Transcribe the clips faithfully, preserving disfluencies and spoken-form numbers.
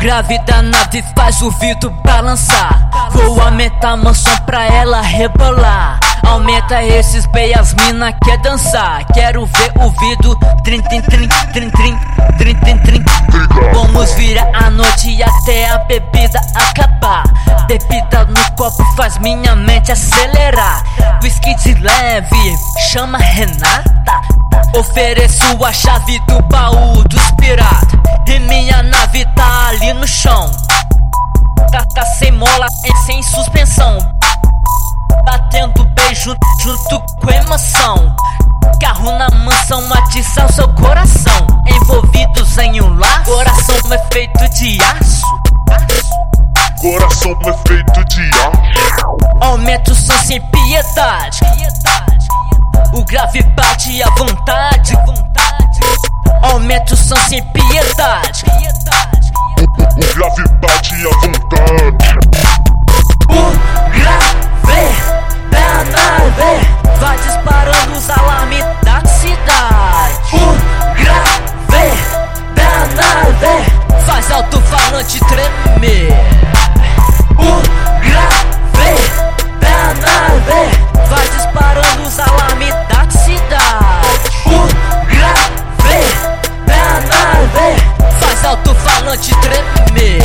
grave da nave faz o vidro balançar. Vou aumentar a mansão pra ela rebolar. Aumenta esses bem, as mina quer dançar. Quero ver o vidro trim trim trim trim trim trim trim trim. Vamos virar a noite até a bebida acabar. Bebida no copo faz minha mente acelerar. Whisky de leve, chama Renata. Ofereço a chave do baú dos piratas. E minha nave tá ali no chão. Tá, tá sem mola e sem suspensão. Batendo beijo junto com emoção. Carro na mansão atiça o seu coração. Envolvidos em um laço. Coração é feito de aço. Coração é feito de aço. Aumenta o som sem piedade. O grave bate à vontade. Aumenta o som sem piedade. O grave bate à vontade. O grave da nave vai disparando os alarmes da cidade. O grave da nave faz alto-falante tremer. O grave da nave vai disparando os alarmes da cidade. O grave da nave faz alto-falante tremer.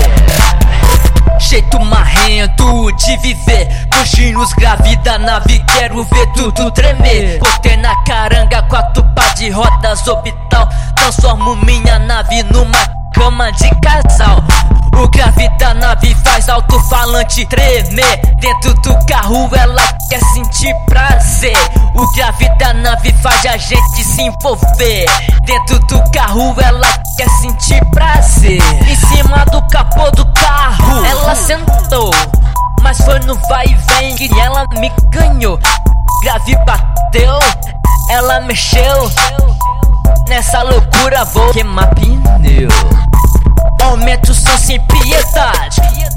Jeito marrento de viver, puxinho os grave da nave, quero ver tudo tremer. Botei na caranga, quatro pá de rodas orbital. Transformo minha nave numa cama de casal. O grave da nave faz alto-falante tremer. Dentro do carro ela quer sentir prazer. O grave da nave faz a gente se envolver. Dentro do carro ela quer sentir prazer. Em cima do capô do carro ela sentou, mas foi no vai e vem que ela me ganhou. Grave bateu, ela mexeu. Nessa loucura vou queimar pneu. Aumenta o som sem piedade.